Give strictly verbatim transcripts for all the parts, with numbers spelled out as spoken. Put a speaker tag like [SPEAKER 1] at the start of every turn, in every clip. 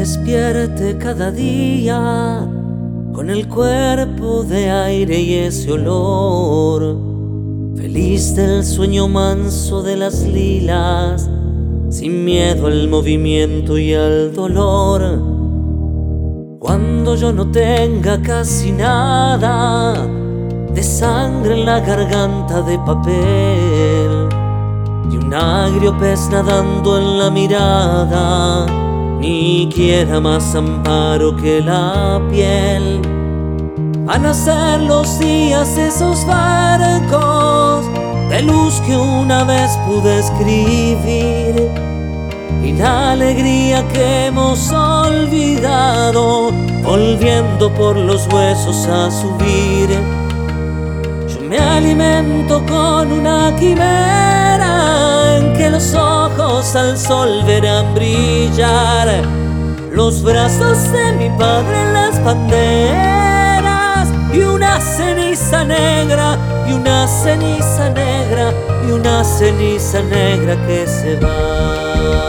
[SPEAKER 1] despierte cada día con el cuerpo de aire y ese olor, feliz del sueño manso de las lilas, sin miedo al movimiento y al dolor. Cuando yo no tenga casi nada de sangre en la garganta de papel y un agrio pez nadando en la mirada, ni quiera más amparo que la piel. Van a ser los días esos barcos de luz que una vez pude escribir, y la alegría que hemos olvidado, volviendo por los huesos a subir. Yo me alimento con una quimera en que los ojos al sol verán brillar los brazos de mi padre en las banderas, y una ceniza negra, y una ceniza negra, y una ceniza negra que se va.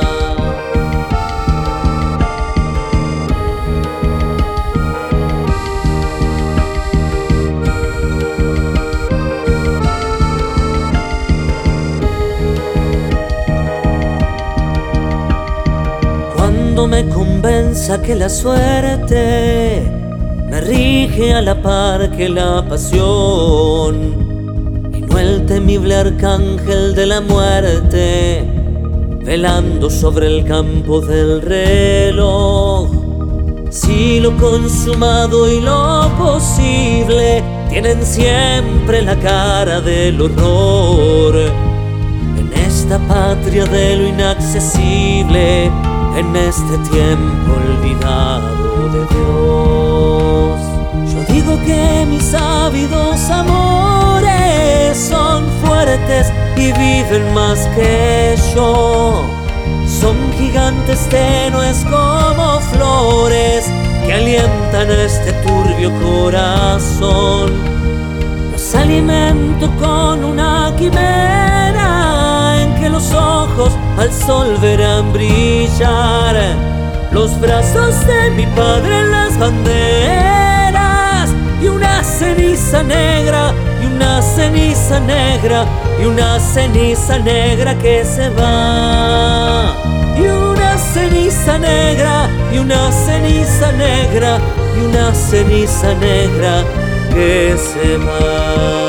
[SPEAKER 1] Cuando me convenza que la suerte me rige a la par que la pasión, y no el temible arcángel de la muerte velando sobre el campo del reloj. Si lo consumado y lo posible tienen siempre la cara del horror, en esta patria de lo inaccesible, en este tiempo olvidado de Dios, yo digo que mis ávidos amores son fuertes y viven más que yo. Son gigantes tenues como flores que alientan este turbio corazón. Los alimento con una quimera en que los ojos al sol verán brillar los brazos de mi padre en las banderas, y una ceniza negra, y una ceniza negra, y una ceniza negra que se va, y una ceniza negra, y una ceniza negra, y una ceniza negra que se va.